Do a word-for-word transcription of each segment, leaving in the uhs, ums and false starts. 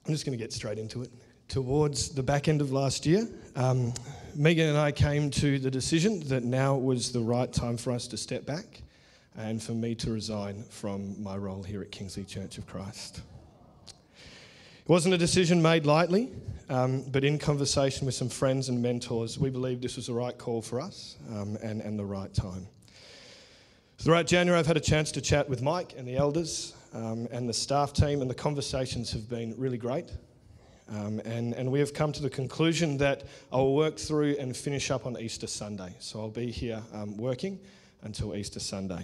I'm just going to get straight into it. Towards the back end of last year, um, Megan and I came to the decision that now was the right time for us to step back and for me to resign from my role here at Kingsley Church of Christ. It wasn't a decision made lightly, um, but in conversation with some friends and mentors, we believed this was the right call for us um, and, and the right time. Throughout January, I've had a chance to chat with Mike and the elders um, and the staff team, and the conversations have been really great. Um, and, and we have come to the conclusion that I'll work through and finish up on Easter Sunday. So I'll be here um, working until Easter Sunday.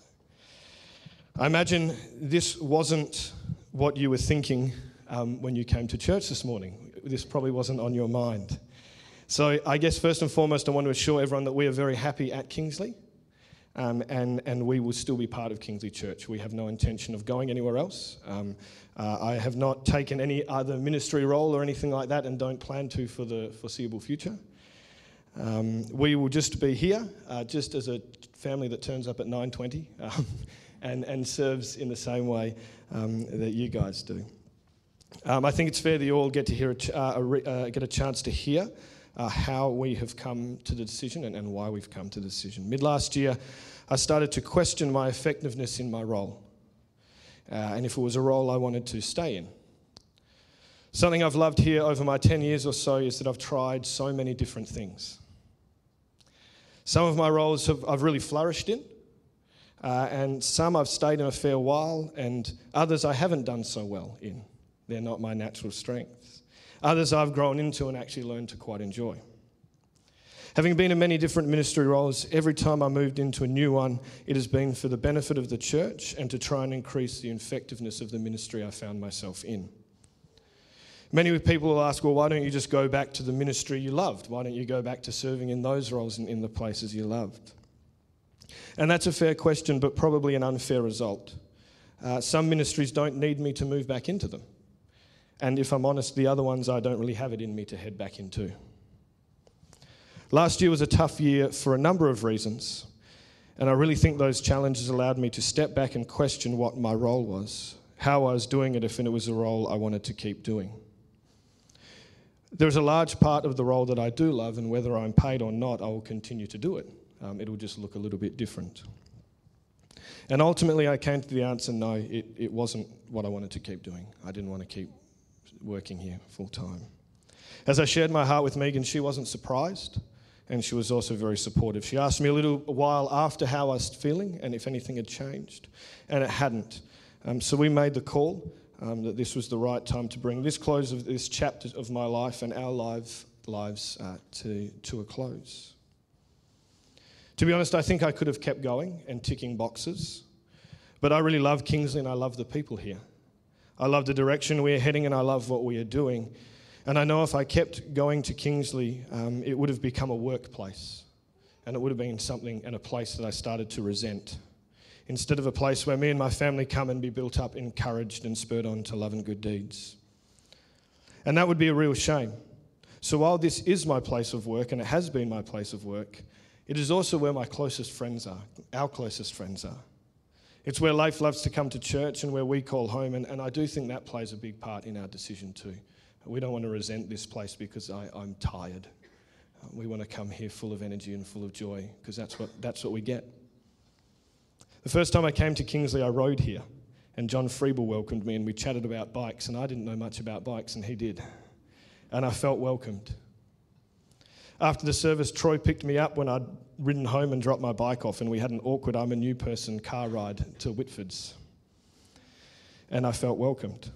I imagine this wasn't what you were thinking um, when you came to church this morning. This probably wasn't on your mind. So I guess first and foremost, I want to assure everyone that we are very happy at Kingsley. Um, and, and we will still be part of Kingsley Church. We have no intention of going anywhere else. Um, uh, I have not taken any other ministry role or anything like that and don't plan to for the foreseeable future. Um, we will just be here, uh, just as a family that turns up at nine twenty um, and, and serves in the same way um, that you guys do. Um, I think it's fair that you all get to hear a ch- uh, a re- uh, get a chance to hear Uh, how we have come to the decision and, and why we've come to the decision. Mid last year, I started to question my effectiveness in my role uh, and if it was a role I wanted to stay in. Something I've loved here over my ten years or so is that I've tried so many different things. Some of my roles have, I've really flourished in, uh, and some I've stayed in a fair while, and others I haven't done so well in. They're not my natural strengths. Others I've grown into and actually learned to quite enjoy. Having been in many different ministry roles, every time I moved into a new one, it has been for the benefit of the church and to try and increase the effectiveness of the ministry I found myself in. Many people will ask, well, why don't you just go back to the ministry you loved? Why don't you go back to serving in those roles and in the places you loved? And that's a fair question, but probably an unfair result. Uh, some ministries don't need me to move back into them. And if I'm honest, the other ones I don't really have it in me to head back into. Last year was a tough year for a number of reasons, and I really think those challenges allowed me to step back and question what my role was, how I was doing it if it was a role I wanted to keep doing. There's a large part of the role that I do love, and whether I'm paid or not, I will continue to do it. Um, it'll just look a little bit different. And ultimately I came to the answer, no, it, it wasn't what I wanted to keep doing. I didn't want to keep working here full time. As I shared my heart with Megan, she wasn't surprised, and she was also very supportive. She asked me a little while after how I was feeling and if anything had changed, and it hadn't. Um, so we made the call um, that this was the right time to bring this close of this chapter of my life and our live, lives uh, to, to a close. To be honest, I think I could have kept going and ticking boxes, but I really love Kingsley and I love the people here. I love the direction we're heading and I love what we are doing. And I know if I kept going to Kingsley, um, it would have become a workplace. And it would have been something and a place that I started to resent. Instead of a place where me and my family come and be built up, encouraged and spurred on to love and good deeds. And that would be a real shame. So while this is my place of work, and it has been my place of work, it is also where my closest friends are, our closest friends are. It's where Leif loves to come to church and where we call home, and, and I do think that plays a big part in our decision too. We don't want to resent this place because I, I'm tired. Uh, we want to come here full of energy and full of joy because that's what, that's what we get. The first time I came to Kingsley, I rode here, and John Freeble welcomed me and we chatted about bikes, and I didn't know much about bikes and he did. And I felt welcomed. After the service, Troy picked me up when I'd ridden home and dropped my bike off, and we had an awkward I'm a new person car ride to Whitford's. And I felt welcomed.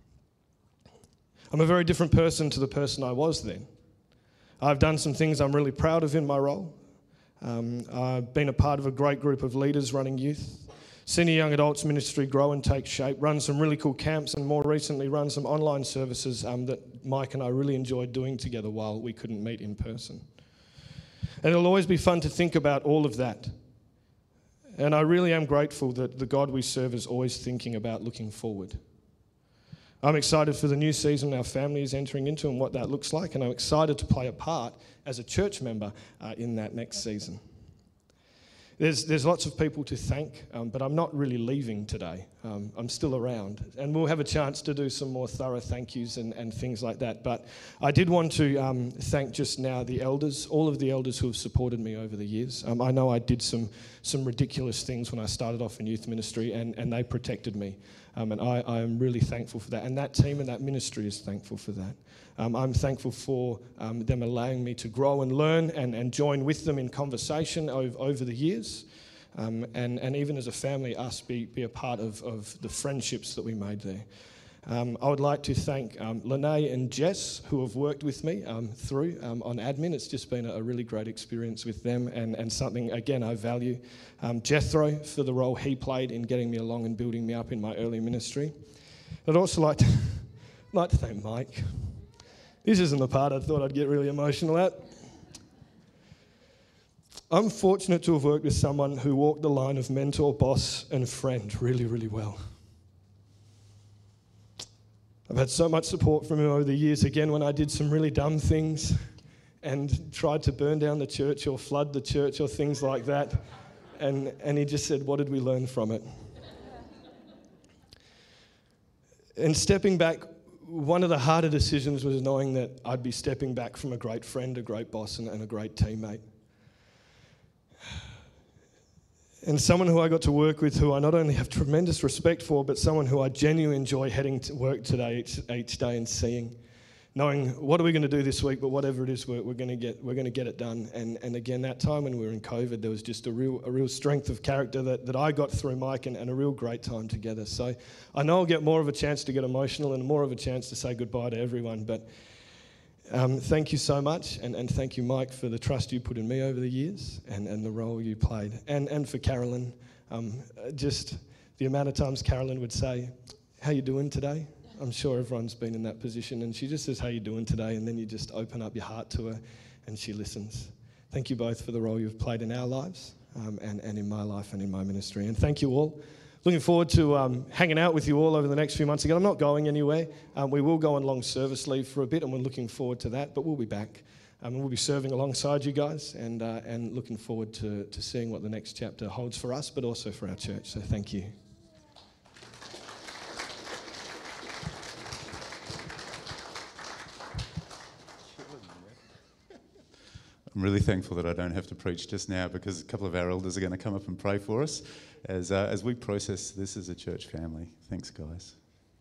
I'm a very different person to the person I was then. I've done some things I'm really proud of in my role. Um, I've been a part of a great group of leaders running youth, seen a young adults ministry grow and take shape, run some really cool camps, and more recently run some online services um, that Mike and I really enjoyed doing together while we couldn't meet in person. And it'll always be fun to think about all of that. And I really am grateful that the God we serve is always thinking about looking forward. I'm excited for the new season our family is entering into and what that looks like, and I'm excited to play a part as a church member uh, in that next season. there's there's lots of people to thank, um, but I'm not really leaving today. Um, I'm still around, and we'll have a chance to do some more thorough thank yous and, and things like that. But I did want to um, thank just now the elders, all of the elders who have supported me over the years. Um, I know I did some some ridiculous things when I started off in youth ministry, and, and they protected me. Um, and I, I am really thankful for that. And that team and that ministry is thankful for that. Um, I'm thankful for um, them allowing me to grow and learn and, and join with them in conversation over, over the years. Um, and, and even as a family, us be, be a part of, of the friendships that we made there. Um, I would like to thank um, Lene and Jess, who have worked with me um, through um, on admin. It's just been a, a really great experience with them, and, and something, again, I value. Um, Jethro, for the role he played in getting me along and building me up in my early ministry. I'd also like to, like to thank Mike. This isn't the part I thought I'd get really emotional at. I'm fortunate to have worked with someone who walked the line of mentor, boss, and friend really, really well. I've had so much support from him over the years, again, when I did some really dumb things and tried to burn down the church or flood the church or things like that. And, and he just said, what did we learn from it? And stepping back, one of the harder decisions was knowing that I'd be stepping back from a great friend, a great boss, and, and a great teammate. And someone who I got to work with, who I not only have tremendous respect for, but someone who I genuinely enjoy heading to work today each, each day and seeing, knowing what are we going to do this week, but whatever it is, we're, we're going to get we're going to get it done. And and again, that time when we were in COVID, there was just a real a real strength of character that, that I got through Mike, and, and a real great time together. So I know I'll get more of a chance to get emotional and more of a chance to say goodbye to everyone, but. Um, thank you so much, and, and thank you, Mike, for the trust you put in me over the years and, and the role you played. And and for Carolyn, um, just the amount of times Carolyn would say, how you doing today? I'm sure everyone's been in that position, and she just says, how you doing today? And then you just open up your heart to her, and she listens. Thank you both for the role you've played in our lives um, and, and in my life and in my ministry. And thank you all. Looking forward to um, hanging out with you all over the next few months. Again, I'm not going anywhere. Um, we will go on long service leave for a bit, and we're looking forward to that. But we'll be back, um, and we'll be serving alongside you guys, and uh, and looking forward to to seeing what the next chapter holds for us, but also for our church. So thank you. I'm really thankful that I don't have to preach just now, because a couple of our elders are going to come up and pray for us as uh, as we process this as a church family. Thanks, guys.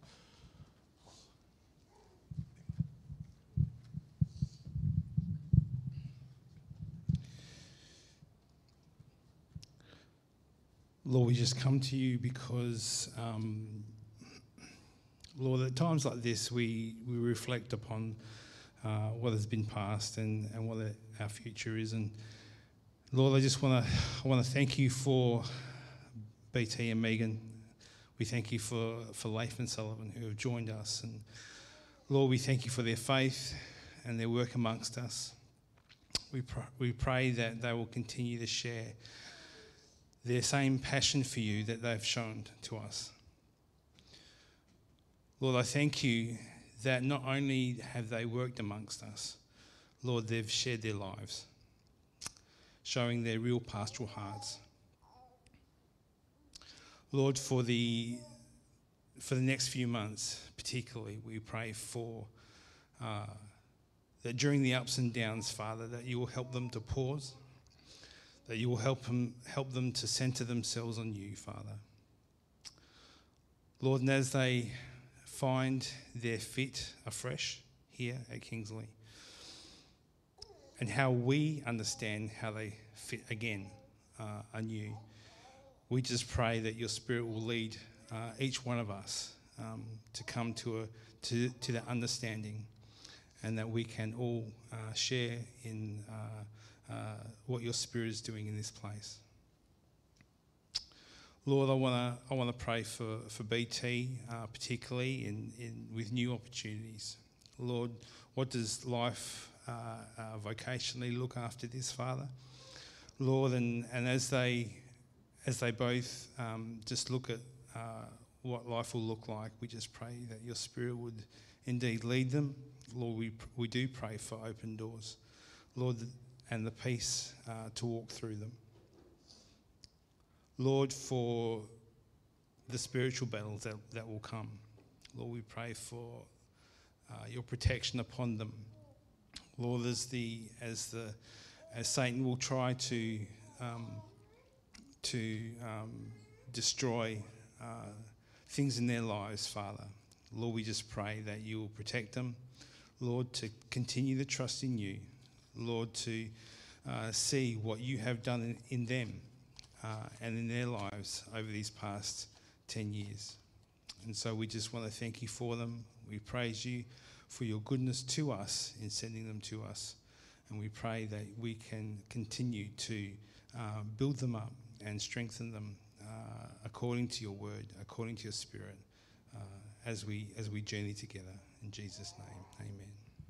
Lord, we just come to you because, um, Lord, at times like this, we, we reflect upon uh, what has been past and, and what our future is. And Lord, I just want to I want to thank you for B T and Megan. We thank you for, for Leif and Sullivan, who have joined us. And Lord, we thank you for their faith and their work amongst us. We pr- we pray that they will continue to share their same passion for you that they've shown to us. Lord, I thank you that not only have they worked amongst us, Lord, they've shared their lives, showing their real pastoral hearts. Lord, for the for the next few months, particularly, we pray for uh, that during the ups and downs, Father, that you will help them to pause, that you will help them help them to centre themselves on you, Father. Lord, and as they find their fit afresh here at Kingsley, and how we understand how they fit again uh, anew, we just pray that your Spirit will lead uh, each one of us um, to come to a to, to that understanding, and that we can all uh, share in uh, uh, what your Spirit is doing in this place. Lord, I want to I want to pray for for B T, uh, particularly in, in with new opportunities. Lord, what does life uh, uh, vocationally look after this, Father? Lord, and, and as they as they both um, just look at uh, what life will look like, we just pray that your Spirit would indeed lead them. Lord, we we do pray for open doors, Lord, and the peace uh, to walk through them. Lord, for the spiritual battles that, that will come. Lord, we pray for uh, your protection upon them. Lord, as the as the as Satan will try to um, to um, destroy uh, things in their lives, Father, Lord, we just pray that you will protect them. Lord, to continue to trust in you. Lord, to uh, see what you have done in, in them uh, and in their lives over these past ten years. And so we just want to thank you for them. We praise you for your goodness to us in sending them to us. And we pray that we can continue to uh, build them up and strengthen them uh, according to your word, according to your spirit, uh, as we as we journey together. In Jesus' name, amen.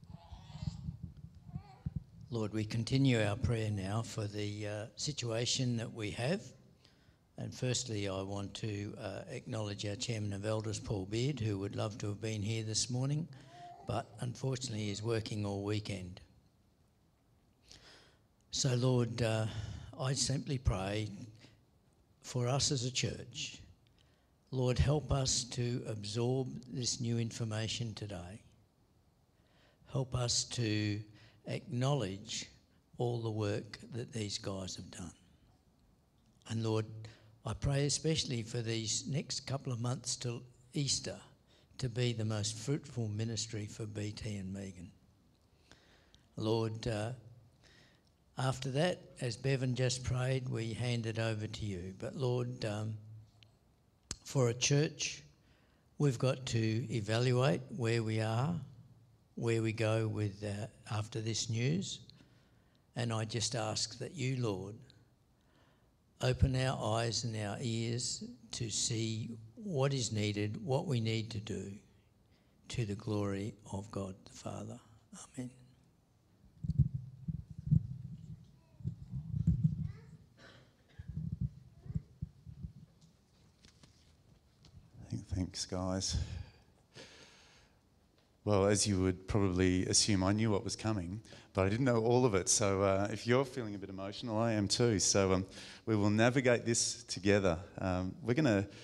Lord, we continue our prayer now for the uh, situation that we have. And firstly, I want to uh, acknowledge our Chairman of Elders, Paul Beard, who would love to have been here this morning, but unfortunately is working all weekend. So, Lord, uh, I simply pray for us as a church. Lord, help us to absorb this new information today. Help us to acknowledge all the work that these guys have done. And Lord, I pray especially for these next couple of months till Easter to be the most fruitful ministry for B T and Megan. Lord, uh, after that, as Bevan just prayed, we hand it over to you. But Lord, um, for a church, we've got to evaluate where we are, where we go with uh, after this news. And I just ask that you, Lord, open our eyes and our ears to see what is needed, what we need to do to the glory of God the Father. Amen. Thanks, guys. Well, as you would probably assume, I knew what was coming, but I didn't know all of it. So uh, if you're feeling a bit emotional, I am too. So um, we will navigate this together. Um, we're going to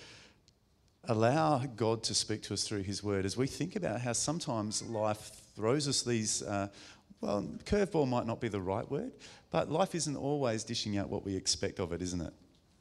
allow God to speak to us through his word as we think about how sometimes life throws us these, uh, well, curveball might not be the right word, but life isn't always dishing out what we expect of it, isn't it?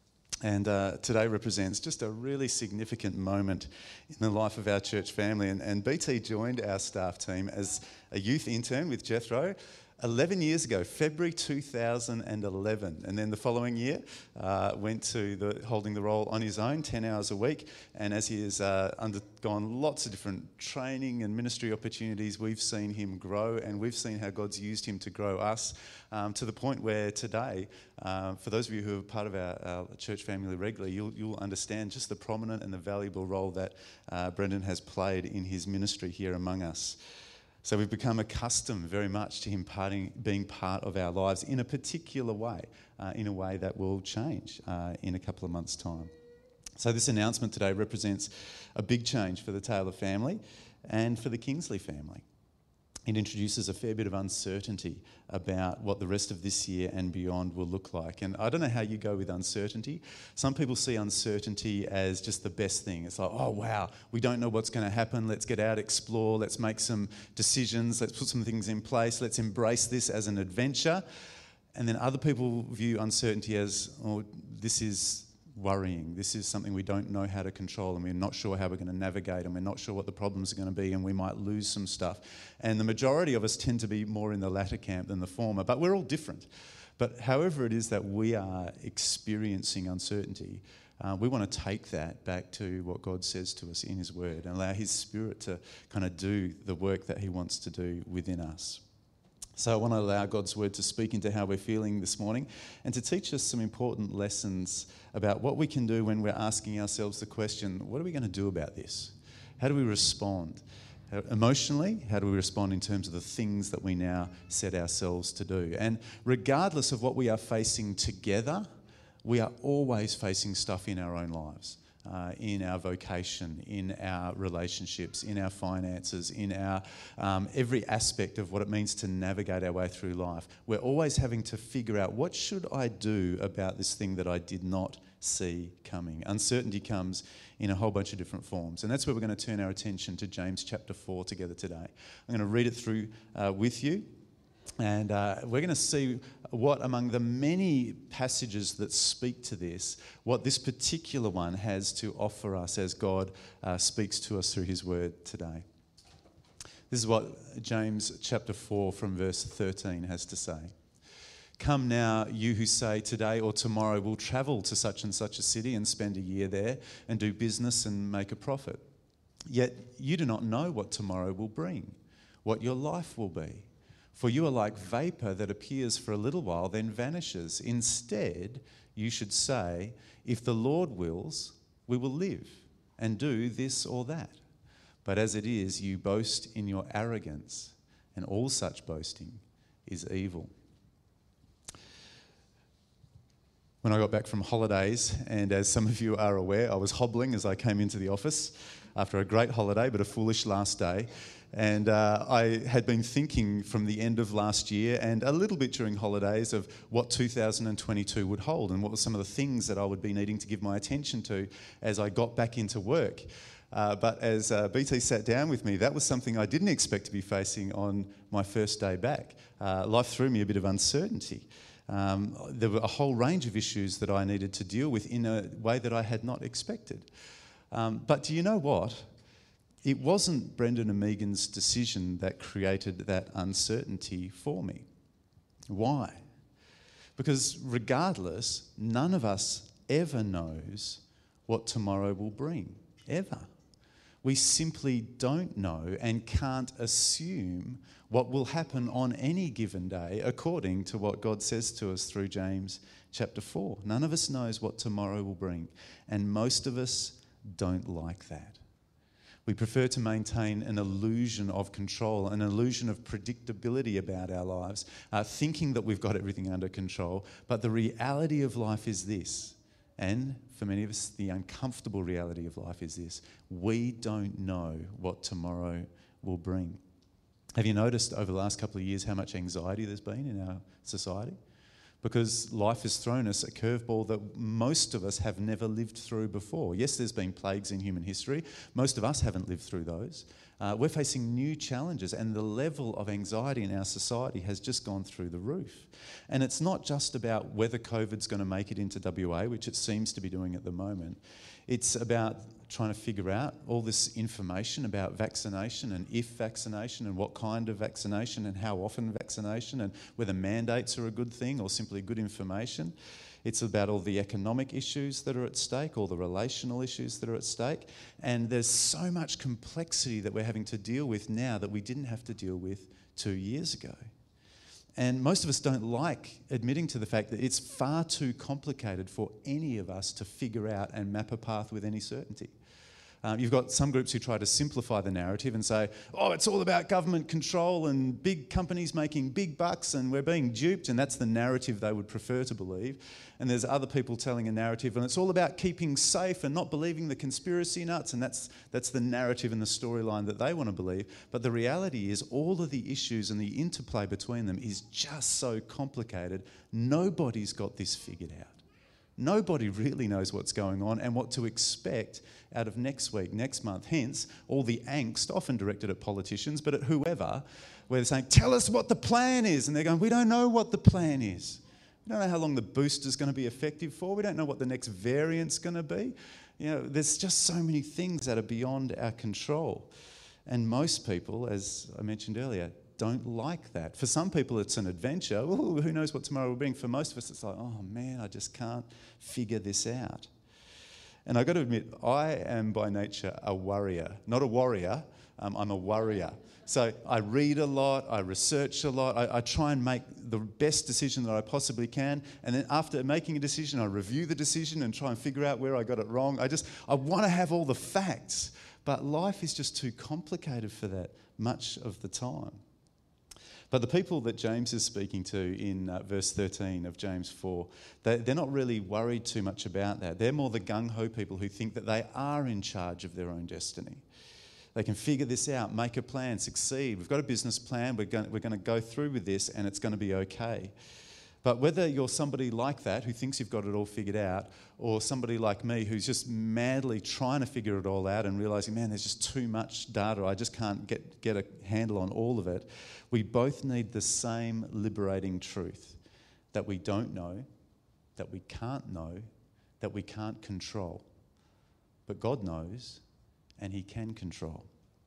And uh, today represents just a really significant moment in the life of our church family. And, and B T joined our staff team as a youth intern with Jethro eleven years ago, February two thousand eleven. And then the following year uh, went to the, holding the role on his own, ten hours a week. And as he has uh, undergone lots of different training and ministry opportunities, we've seen him grow, and we've seen how God's used him to grow us um, to the point where today, uh, for those of you who are part of our, our church family regularly, you'll, you'll understand just the prominent and the valuable role that uh, Brendan has played in his ministry here among us. So we've become accustomed very much to him parting, being part of our lives in a particular way, uh, in a way that will change uh, in a couple of months' time. So this announcement today represents a big change for the Taylor family and for the Kingsley family. It introduces a fair bit of uncertainty about what the rest of this year and beyond will look like. And I don't know how you go with uncertainty. Some people see uncertainty as just the best thing. It's like, oh, wow, we don't know what's going to happen. Let's get out, explore. Let's make some decisions. Let's put some things in place. Let's embrace this as an adventure. And then other people view uncertainty as, oh, this is worrying. This is something we don't know how to control, and we're not sure how we're going to navigate, and we're not sure what the problems are going to be, and we might lose some stuff. And the majority of us tend to be more in the latter camp than the former, but we're all different. But however it is that we are experiencing uncertainty, uh, we want to take that back to what God says to us in his word and allow his Spirit to kind of do the work that he wants to do within us. So I want to allow God's word to speak into how we're feeling this morning and to teach us some important lessons about what we can do when we're asking ourselves the question, what are we going to do about this? How do we respond? How, emotionally, how do we respond in terms of the things that we now set ourselves to do? And regardless of what we are facing together, we are always facing stuff in our own lives. Uh, in our vocation, in our relationships, in our finances, in our um, every aspect of what it means to navigate our way through life. We're always having to figure out, what should I do about this thing that I did not see coming. Uncertainty comes in a whole bunch of different forms. And that's where we're going to turn our attention to James chapter four together today. I'm going to read it through uh, with you. And uh, we're going to see what, among the many passages that speak to this, what this particular one has to offer us as God uh, speaks to us through his word today. This is what James chapter four from verse thirteen has to say. Come now, you who say today or tomorrow we'll travel to such and such a city and spend a year there and do business and make a profit. Yet you do not know what tomorrow will bring, what your life will be. For you are like vapor that appears for a little while, then vanishes. Instead, you should say, if the Lord wills, we will live and do this or that. But as it is, you boast in your arrogance, and all such boasting is evil. When I got back from holidays, and as some of you are aware, I was hobbling as I came into the office after a great holiday, but a foolish last day. And uh, I had been thinking from the end of last year and a little bit during holidays of what two thousand twenty-two would hold and what were some of the things that I would be needing to give my attention to as I got back into work. Uh, but as uh, B T sat down with me, that was something I didn't expect to be facing on my first day back. Uh, life threw me a bit of uncertainty. Um, there were a whole range of issues that I needed to deal with in a way that I had not expected. Um, but do you know what? It wasn't Brendan and Megan's decision that created that uncertainty for me. Why? Because regardless, none of us ever knows what tomorrow will bring, ever. We simply don't know and can't assume what will happen on any given day according to what God says to us through James chapter four. None of us knows what tomorrow will bring, and most of us don't like that. We prefer to maintain an illusion of control, an illusion of predictability about our lives, uh, thinking that we've got everything under control. But the reality of life is this, and for many of us, the uncomfortable reality of life is this: we don't know what tomorrow will bring. Have you noticed over the last couple of years how much anxiety there's been in our society? Because life has thrown us a curveball that most of us have never lived through before. Yes, there's been plagues in human history. Most of us haven't lived through those. Uh, we're facing new challenges, and the level of anxiety in our society has just gone through the roof. And it's not just about whether COVID's going to make it into W A, which it seems to be doing at the moment. It's about trying to figure out all this information about vaccination and if vaccination and what kind of vaccination and how often vaccination and whether mandates are a good thing or simply good information. It's about all the economic issues that are at stake, all the relational issues that are at stake. And there's so much complexity that we're having to deal with now that we didn't have to deal with two years ago. And most of us don't like admitting to the fact that it's far too complicated for any of us to figure out and map a path with any certainty. Um, you've got some groups who try to simplify the narrative and say, oh, it's all about government control and big companies making big bucks and we're being duped, and that's the narrative they would prefer to believe. And there's other people telling a narrative and it's all about keeping safe and not believing the conspiracy nuts, and that's, that's the narrative and the storyline that they want to believe. But the reality is all of the issues and the interplay between them is just so complicated. Nobody's got this figured out. Nobody really knows what's going on and what to expect out of next week, next month. Hence, all the angst, often directed at politicians, but at whoever, where they're saying, tell us what the plan is. And they're going, we don't know what the plan is. We don't know how long the booster's going to be effective for. We don't know what the next variant's going to be. You know, there's just so many things that are beyond our control. And most people, as I mentioned earlier, don't like that. For some people, it's an adventure. Ooh, who knows what tomorrow will bring? For most of us, it's like, oh man, I just can't figure this out. And I've got to admit, I am by nature a worrier. Not a warrior, um, I'm a worrier. So I read a lot, I research a lot, I, I try and make the best decision that I possibly can. And then after making a decision, I review the decision and try and figure out where I got it wrong. I just, I want to have all the facts. But life is just too complicated for that much of the time. But the people that James is speaking to in uh, verse thirteen of James four, they, they're not really worried too much about that. They're more the gung-ho people who think that they are in charge of their own destiny. They can figure this out, make a plan, succeed. We've got a business plan, we're going, we're going to go through with this and it's going to be okay. But whether you're somebody like that who thinks you've got it all figured out, or somebody like me who's just madly trying to figure it all out and realising, man, there's just too much data, I just can't get, get a handle on all of it, we both need the same liberating truth, that we don't know, that we can't know, that we can't control. But God knows, and he can control.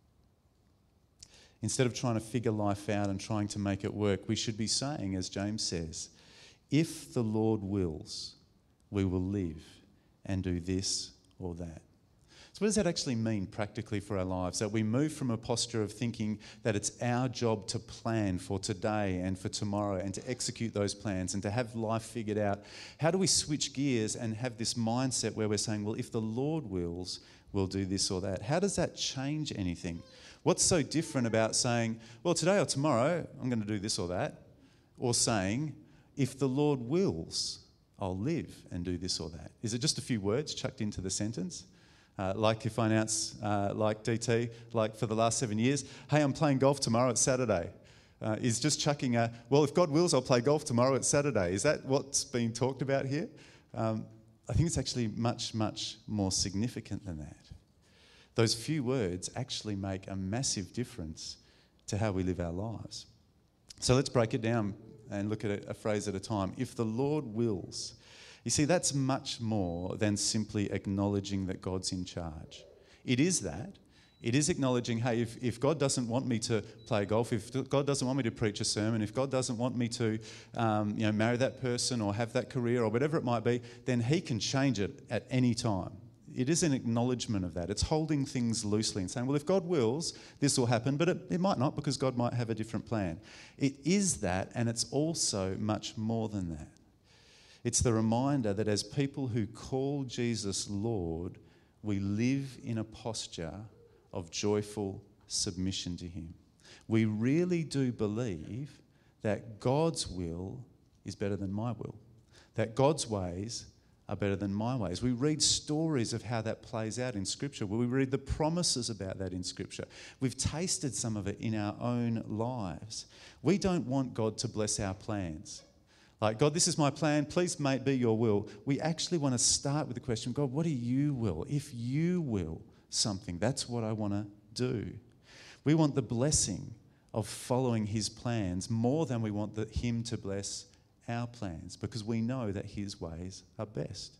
Instead of trying to figure life out and trying to make it work, we should be saying, as James says, if the Lord wills, we will live and do this or that. So what does that actually mean practically for our lives? That we move from a posture of thinking that it's our job to plan for today and for tomorrow and to execute those plans and to have life figured out. How do we switch gears and have this mindset where we're saying, well, if the Lord wills, we'll do this or that? How does that change anything? What's so different about saying, well, today or tomorrow, I'm going to do this or that, or saying, if the Lord wills, I'll live and do this or that? Is it just a few words chucked into the sentence? Uh, like if I announce, uh, like D T, like for the last seven years, hey, I'm playing golf tomorrow, it's Saturday. Uh, is just chucking a, well, if God wills, I'll play golf tomorrow, it's Saturday. Is that what's being talked about here? Um, I think it's actually much, much more significant than that. Those few words actually make a massive difference to how we live our lives. So let's break it down and look at it a phrase at a time. If the Lord wills. You see, that's much more than simply acknowledging that God's in charge. It is that. It is acknowledging, hey, if, if God doesn't want me to play golf, if God doesn't want me to preach a sermon, if God doesn't want me to um, you know, marry that person or have that career or whatever it might be, then he can change it at any time. It is an acknowledgement of that. It's holding things loosely and saying, well, if God wills, this will happen, but it, it might not because God might have a different plan. It is that, and it's also much more than that. It's the reminder that as people who call Jesus Lord, we live in a posture of joyful submission to him. We really do believe that God's will is better than my will, that God's ways are better than my ways. We read stories of how that plays out in Scripture. We read the promises about that in Scripture. We've tasted some of it in our own lives. We don't want God to bless our plans. Like, God, this is my plan. Please may it be your will. We actually want to start with the question, God, what do you will? If you will something, that's what I want to do. We want the blessing of following his plans more than we want the, him to bless our plans, because we know that his ways are best.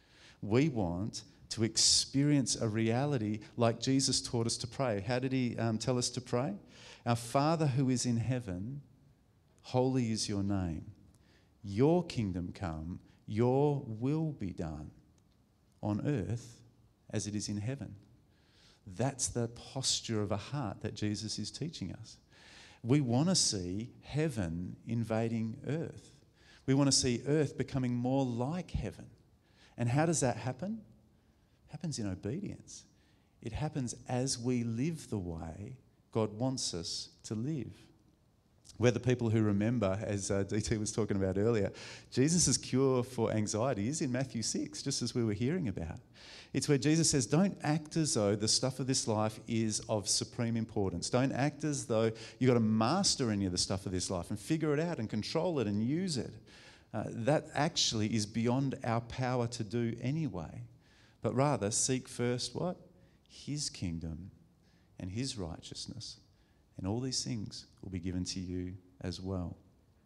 We want to experience a reality like Jesus taught us to pray. How did he um, tell us to pray? Our Father who is in heaven, holy is your name. Your kingdom come, your will be done on earth as it is in heaven. That's the posture of a heart that Jesus is teaching us. We want to see heaven invading earth. We want to see earth becoming more like heaven. And how does that happen? It happens in obedience. It happens as we live the way God wants us to live. We're the people who remember, as uh, D T was talking about earlier, Jesus' cure for anxiety is in Matthew six, just as we were hearing about. It's where Jesus says, don't act as though the stuff of this life is of supreme importance. Don't act as though you've got to master any of the stuff of this life and figure it out and control it and use it. Uh, that actually is beyond our power to do anyway. But rather, seek first what? His kingdom and his righteousness. And all these things will be given to you as well.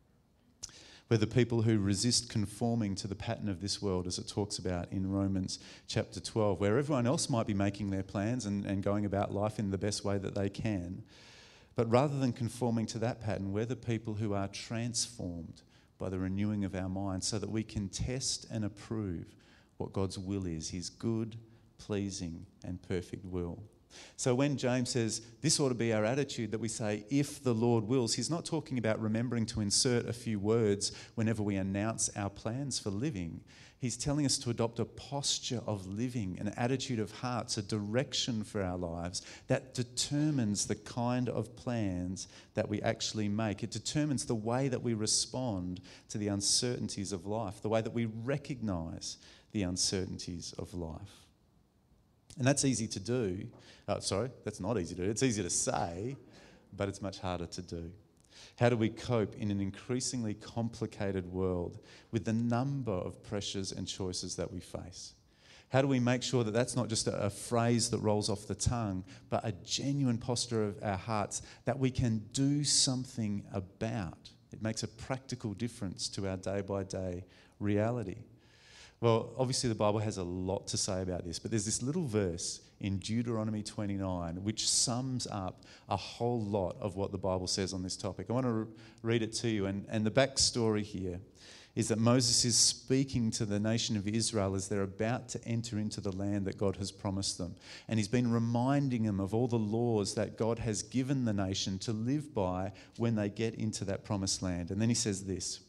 We're the people who resist conforming to the pattern of this world, as it talks about in Romans chapter twelve, where everyone else might be making their plans and, and going about life in the best way that they can. But rather than conforming to that pattern, we're the people who are transformed by the renewing of our minds so that we can test and approve what God's will is, his good, pleasing and perfect will. So when James says this ought to be our attitude, that we say, if the Lord wills, he's not talking about remembering to insert a few words whenever we announce our plans for living. He's telling us to adopt a posture of living, an attitude of hearts, a direction for our lives that determines the kind of plans that we actually make. It determines the way that we respond to the uncertainties of life, the way that we recognise the uncertainties of life. And that's easy to do. Oh, sorry, that's not easy to do. It's easy to say, but it's much harder to do. How do we cope in an increasingly complicated world with the number of pressures and choices that we face? How do we make sure that that's not just a, a phrase that rolls off the tongue, but a genuine posture of our hearts that we can do something about? It makes a practical difference to our day-by-day reality. Well, obviously the Bible has a lot to say about this, but there's this little verse in Deuteronomy twenty-nine which sums up a whole lot of what the Bible says on this topic. I want to re- read it to you, and, and the backstory here is that Moses is speaking to the nation of Israel as they're about to enter into the land that God has promised them. And he's been reminding them of all the laws that God has given the nation to live by when they get into that promised land. And then he says this: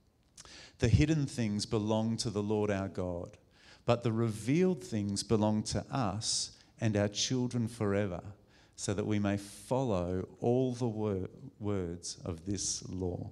"The hidden things belong to the Lord our God, but the revealed things belong to us and our children forever, so that we may follow all the wor- words of this law."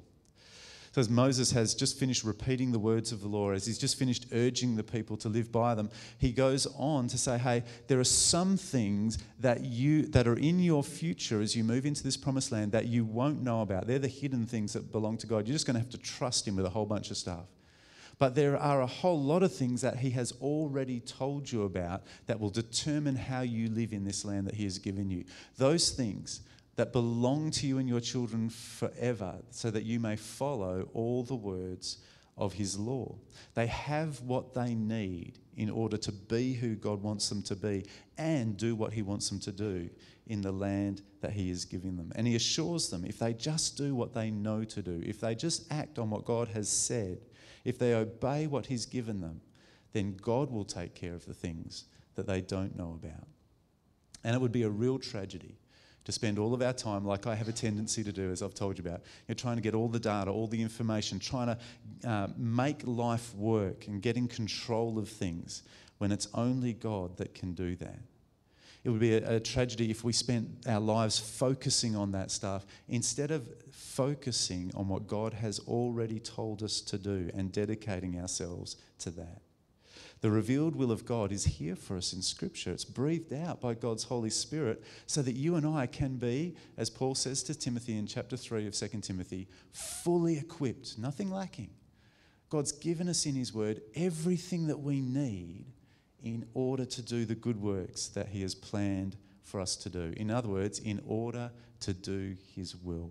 So as Moses has just finished repeating the words of the law, as he's just finished urging the people to live by them, he goes on to say, hey, there are some things that you that are in your future as you move into this promised land that you won't know about. They're the hidden things that belong to God. You're just going to have to trust him with a whole bunch of stuff. But there are a whole lot of things that he has already told you about that will determine how you live in this land that he has given you. Those things that belong to you and your children forever, so that you may follow all the words of his law. They have what they need in order to be who God wants them to be and do what he wants them to do in the land that he is giving them. And he assures them if they just do what they know to do, if they just act on what God has said, if they obey what he's given them, then God will take care of the things that they don't know about. And it would be a real tragedy to spend all of our time, like I have a tendency to do, as I've told you about, you're trying to get all the data, all the information, trying to uh, make life work and get in control of things when it's only God that can do that. It would be a, a tragedy if we spent our lives focusing on that stuff instead of focusing on what God has already told us to do and dedicating ourselves to that. The revealed will of God is here for us in Scripture. It's breathed out by God's Holy Spirit so that you and I can be, as Paul says to Timothy in chapter three of Second Timothy, fully equipped, nothing lacking. God's given us in his word everything that we need in order to do the good works that he has planned for us to do. In other words, in order to do his will.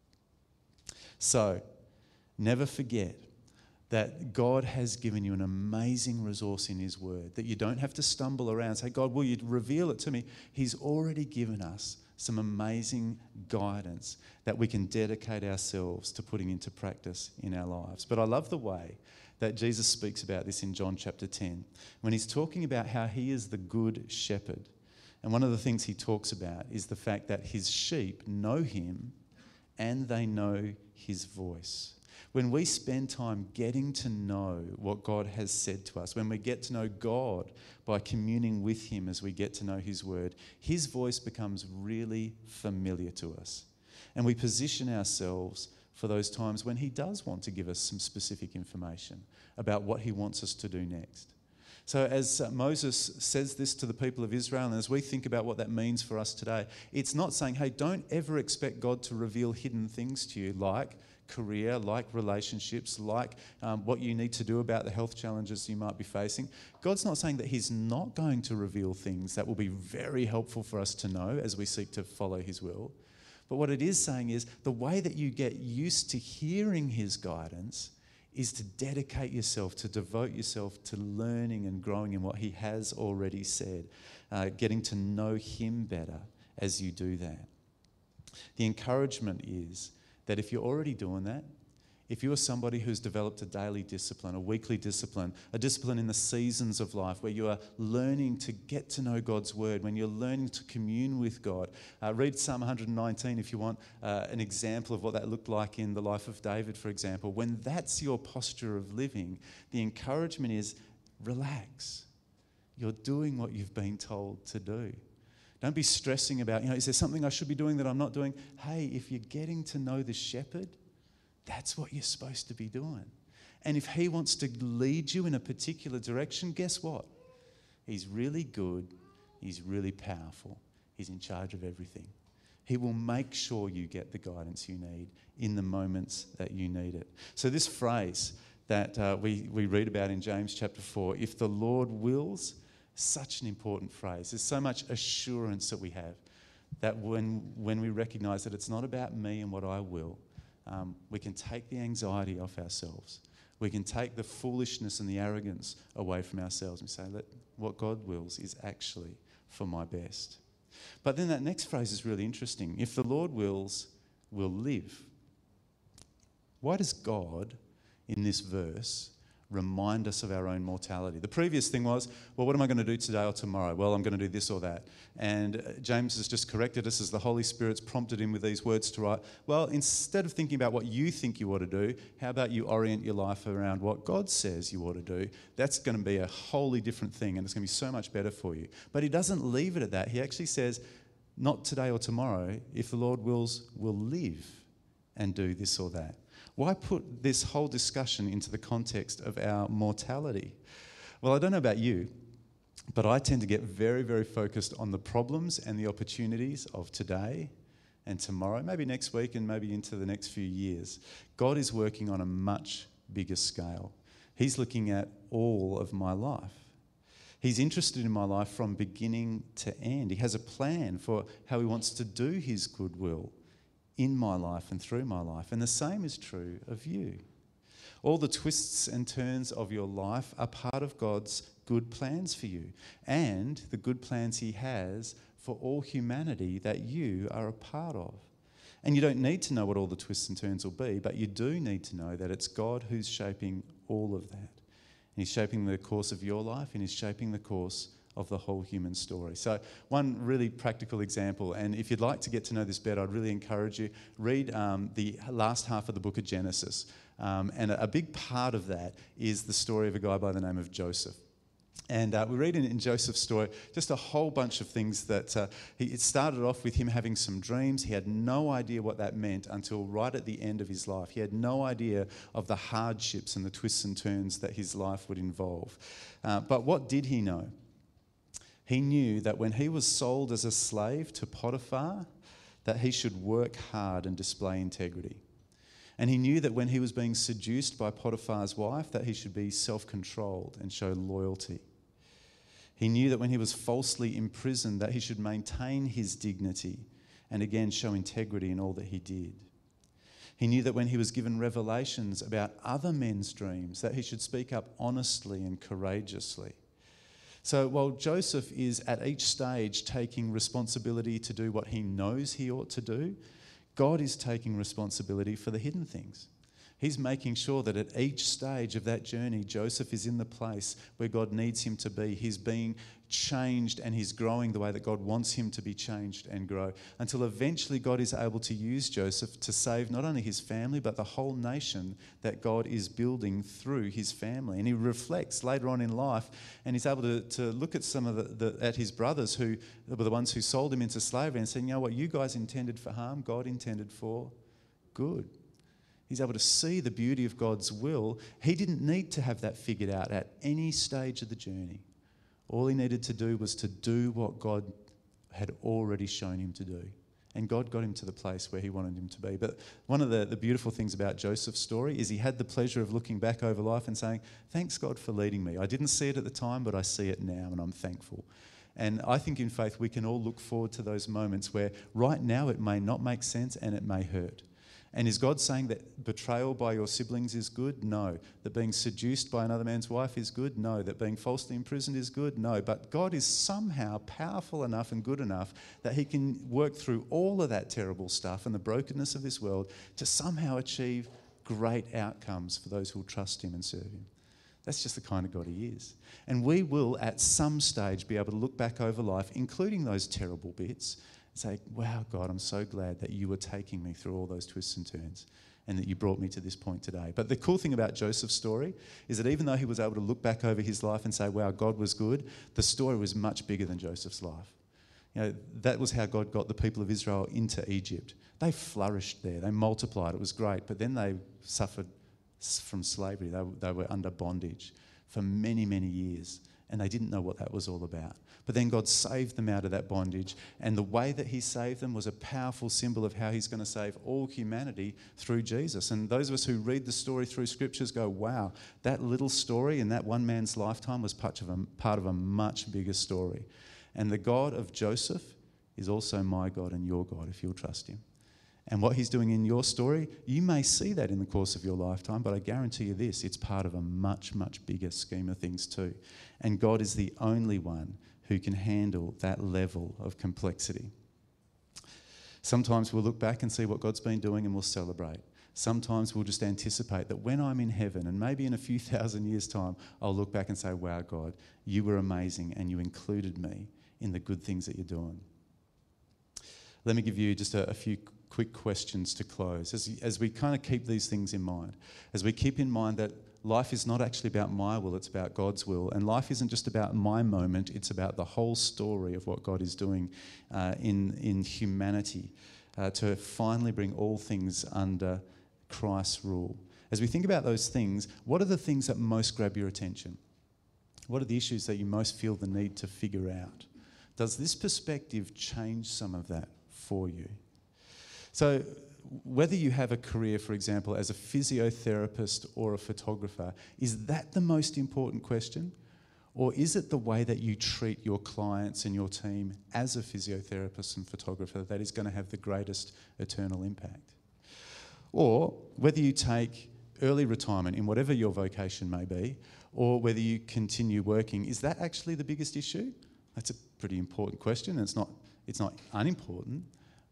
So, never forget that God has given you an amazing resource in his word, that you don't have to stumble around and say, God, will you reveal it to me? He's already given us some amazing guidance that we can dedicate ourselves to putting into practice in our lives. But I love the way that Jesus speaks about this in John chapter ten, when he's talking about how he is the good shepherd. And one of the things he talks about is the fact that his sheep know him and they know his voice. When we spend time getting to know what God has said to us, when we get to know God by communing with him as we get to know his word, his voice becomes really familiar to us. And we position ourselves for those times when he does want to give us some specific information about what he wants us to do next. So as uh, Moses says this to the people of Israel, and as we think about what that means for us today, it's not saying, hey, don't ever expect God to reveal hidden things to you like career, like relationships, like um, what you need to do about the health challenges you might be facing. God's not saying that he's not going to reveal things that will be very helpful for us to know as we seek to follow his will. But what it is saying is the way that you get used to hearing his guidance is to dedicate yourself, to devote yourself to learning and growing in what he has already said, uh, getting to know him better as you do that. The encouragement is that if you're already doing that, if you are somebody who's developed a daily discipline, a weekly discipline, a discipline in the seasons of life where you are learning to get to know God's word, when you're learning to commune with God, uh, read Psalm one nineteen if you want uh, an example of what that looked like in the life of David, for example. When that's your posture of living, the encouragement is relax. You're doing what you've been told to do. Don't be stressing about, you know, is there something I should be doing that I'm not doing? Hey, if you're getting to know the shepherd, that's what you're supposed to be doing. And if he wants to lead you in a particular direction, guess what? He's really good. He's really powerful. He's in charge of everything. He will make sure you get the guidance you need in the moments that you need it. So this phrase that uh, we, we read about in James chapter four, if the Lord wills, such an important phrase. There's so much assurance that we have that when, when we recognise that it's not about me and what I will, um, we can take the anxiety off ourselves. We can take the foolishness and the arrogance away from ourselves and say, let, what God wills is actually for my best. But then that next phrase is really interesting. If the Lord wills, we'll live. Why does God, in this verse, remind us of our own mortality? The previous thing was, well, what am I going to do today or tomorrow? Well, I'm going to do this or that. And James has just corrected us as the Holy Spirit's prompted him with these words to write, well, instead of thinking about what you think you ought to do, how about you orient your life around what God says you ought to do? That's going to be a wholly different thing, and it's going to be so much better for you. But he doesn't leave it at that. He actually says, not today or tomorrow, if the Lord wills, we'll live and do this or that. Why put this whole discussion into the context of our mortality? Well, I don't know about you, but I tend to get very, very focused on the problems and the opportunities of today and tomorrow, maybe next week and maybe into the next few years. God is working on a much bigger scale. He's looking at all of my life. He's interested in my life from beginning to end. He has a plan for how he wants to do his good will in my life and through my life. And the same is true of you. All the twists and turns of your life are part of God's good plans for you and the good plans he has for all humanity that you are a part of. And you don't need to know what all the twists and turns will be, but you do need to know that it's God who's shaping all of that. And he's shaping the course of your life and he's shaping the course of the whole human story. So one really practical example, and if you'd like to get to know this better, I'd really encourage you, read um, the last half of the book of Genesis. Um, and a, a big part of that is the story of a guy by the name of Joseph. And uh, we read in, in Joseph's story just a whole bunch of things that uh, he, it started off with him having some dreams. He had no idea what that meant until right at the end of his life. He had no idea of the hardships and the twists and turns that his life would involve. Uh, but what did he know? He knew that when he was sold as a slave to Potiphar, that he should work hard and display integrity. And he knew that when he was being seduced by Potiphar's wife, that he should be self-controlled and show loyalty. He knew that when he was falsely imprisoned, that he should maintain his dignity and again show integrity in all that he did. He knew that when he was given revelations about other men's dreams, that he should speak up honestly and courageously. So while Joseph is at each stage taking responsibility to do what he knows he ought to do, God is taking responsibility for the hidden things. He's making sure that at each stage of that journey, Joseph is in the place where God needs him to be. He's being changed and he's growing the way that God wants him to be changed and grow, until eventually God is able to use Joseph to save not only his family, but the whole nation that God is building through his family. And he reflects later on in life and he's able to, to look at some of the, the, at his brothers who were the ones who sold him into slavery and say, you know what, you guys intended for harm, God intended for good. He's able to see the beauty of God's will. He didn't need to have that figured out at any stage of the journey. All he needed to do was to do what God had already shown him to do. And God got him to the place where he wanted him to be. But one of the, the beautiful things about Joseph's story is he had the pleasure of looking back over life and saying, thanks God for leading me. I didn't see it at the time, but I see it now and I'm thankful. And I think in faith we can all look forward to those moments where right now it may not make sense and it may hurt. And is God saying that betrayal by your siblings is good? No. That being seduced by another man's wife is good? No. That being falsely imprisoned is good? No. But God is somehow powerful enough and good enough that he can work through all of that terrible stuff and the brokenness of this world to somehow achieve great outcomes for those who will trust him and serve him. That's just the kind of God he is. And we will at some stage be able to look back over life, including those terrible bits, say, wow, God, I'm so glad that you were taking me through all those twists and turns and that you brought me to this point today. But the cool thing about Joseph's story is that even though he was able to look back over his life and say, wow, God was good, the story was much bigger than Joseph's life. You know, that was how God got the people of Israel into Egypt. They flourished there. They multiplied. It was great. But then they suffered from slavery. They, they were under bondage for many, many years. and they didn't know what that was all about. But then God saved them out of that bondage, and the way that he saved them was a powerful symbol of how he's going to save all humanity through Jesus. And those of us who read the story through scriptures go, wow, that little story in that one man's lifetime was part of a, part of a much bigger story. And the God of Joseph is also my God and your God, if you'll trust him. And what he's doing in your story, you may see that in the course of your lifetime, but I guarantee you this, it's part of a much, much bigger scheme of things too. And God is the only one who can handle that level of complexity. Sometimes we'll look back and see what God's been doing and we'll celebrate. Sometimes we'll just anticipate that when I'm in heaven, and maybe in a few thousand years' time, I'll look back and say, wow, God, you were amazing and you included me in the good things that you're doing. Let me give you just a, a few quick questions to close. As, as we kind of keep these things in mind, as we keep in mind that life is not actually about my will, it's about God's will. And life isn't just about my moment, it's about the whole story of what God is doing uh, in, in humanity uh, to finally bring all things under Christ's rule. As we think about those things, what are the things that most grab your attention? What are the issues that you most feel the need to figure out? Does this perspective change some of that for you? So whether you have a career, for example, as a physiotherapist or a photographer, is that the most important question? Or is it the way that you treat your clients and your team as a physiotherapist and photographer that is going to have the greatest eternal impact? Or whether you take early retirement in whatever your vocation may be, or whether you continue working, is that actually the biggest issue? That's a pretty important question, and it's not, it's not unimportant.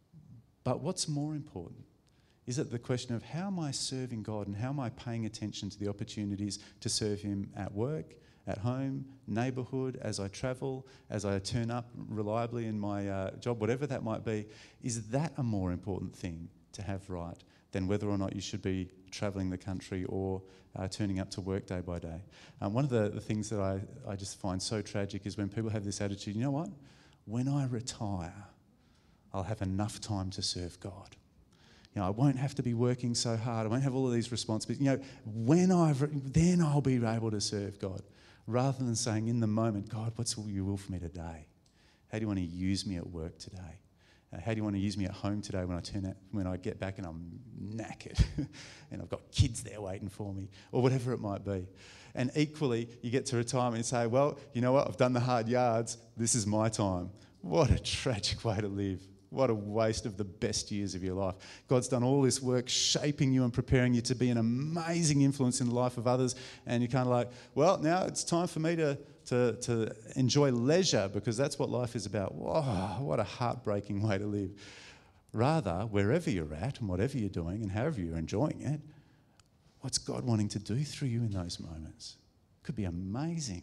But what's more important? Is it the question of how am I serving God and how am I paying attention to the opportunities to serve him at work, at home, neighbourhood, as I travel, as I turn up reliably in my uh, job, whatever that might be? Is that a more important thing to have right than whether or not you should be travelling the country or uh, turning up to work day by day? Um, one of the, the things that I, I just find so tragic is when people have this attitude, you know what? When I retire, I'll have enough time to serve God. You know, I won't have to be working so hard. I won't have all of these responsibilities. You know, when I've, then I'll be able to serve God. Rather than saying in the moment, God, what's your will for me today? How do you want to use me at work today? Uh, how do you want to use me at home today when I turn out, when I get back and I'm knackered and I've got kids there waiting for me, or whatever it might be? And equally, you get to retirement and say, well, you know what? I've done the hard yards. This is my time. What a tragic way to live. What a waste of the best years of your life. God's done all this work shaping you and preparing you to be an amazing influence in the life of others, and you're kind of like, well, now it's time for me to, to, to enjoy leisure because that's what life is about. Whoa, what a heartbreaking way to live. Rather, wherever you're at and whatever you're doing and however you're enjoying it, what's God wanting to do through you in those moments? Could be amazing.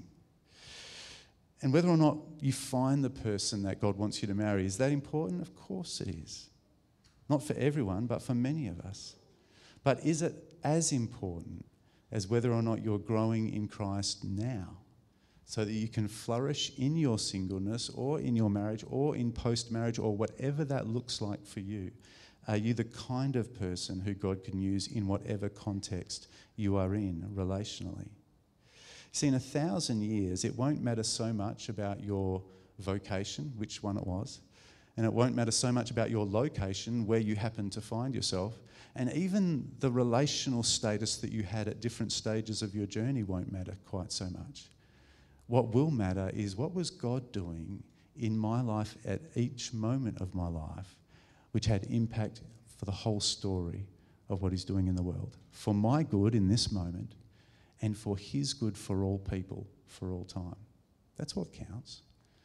And whether or not you find the person that God wants you to marry, is that important? Of course it is. Not for everyone, but for many of us. But is it as important as whether or not you're growing in Christ now so that you can flourish in your singleness or in your marriage or in post-marriage or whatever that looks like for you? Are you the kind of person who God can use in whatever context you are in relationally? See, in a thousand years, it won't matter so much about your vocation, which one it was, and it won't matter so much about your location, where you happen to find yourself, and even the relational status that you had at different stages of your journey won't matter quite so much. What will matter is what was God doing in my life at each moment of my life, which had impact for the whole story of what he's doing in the world, for my good in this moment, and for his good for all people, for all time. That's what counts.